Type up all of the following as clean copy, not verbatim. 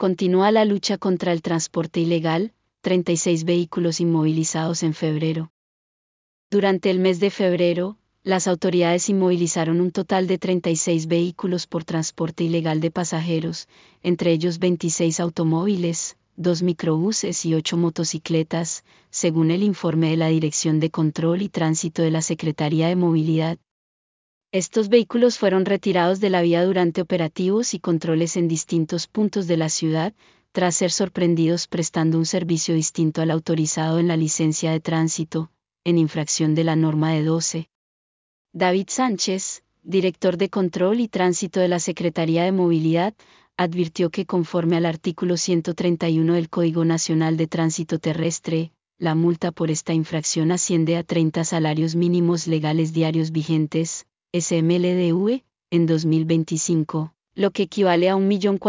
Continúa la lucha contra el transporte ilegal, 36 vehículos inmovilizados en febrero. Durante el mes de febrero, las autoridades inmovilizaron un total de 36 vehículos por transporte ilegal de pasajeros, entre ellos 26 automóviles, 2 microbuses y 8 motocicletas, según el informe de la Dirección de Control y Tránsito de la Secretaría de Movilidad. Estos vehículos fueron retirados de la vía durante operativos y controles en distintos puntos de la ciudad, tras ser sorprendidos prestando un servicio distinto al autorizado en la licencia de tránsito, en infracción de la norma de 12. David Sánchez, director de Control y Tránsito de la Secretaría de Movilidad, advirtió que conforme al artículo 131 del Código Nacional de Tránsito Terrestre, la multa por esta infracción asciende a 30 salarios mínimos legales diarios vigentes, SMLDV, en 2025, lo que equivale a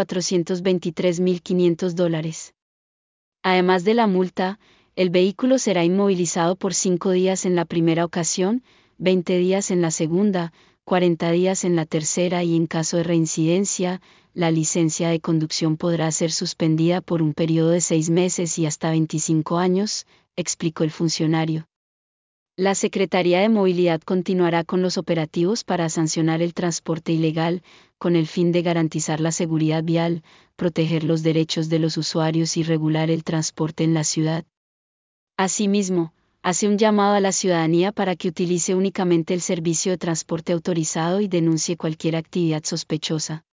$1.423.500. Además de la multa, el vehículo será inmovilizado por 5 días en la primera ocasión, 20 días en la segunda, 40 días en la tercera y en caso de reincidencia, la licencia de conducción podrá ser suspendida por un periodo de 6 meses y hasta 25 años, explicó el funcionario. La Secretaría de Movilidad continuará con los operativos para sancionar el transporte ilegal, con el fin de garantizar la seguridad vial, proteger los derechos de los usuarios y regular el transporte en la ciudad. Asimismo, hace un llamado a la ciudadanía para que utilice únicamente el servicio de transporte autorizado y denuncie cualquier actividad sospechosa.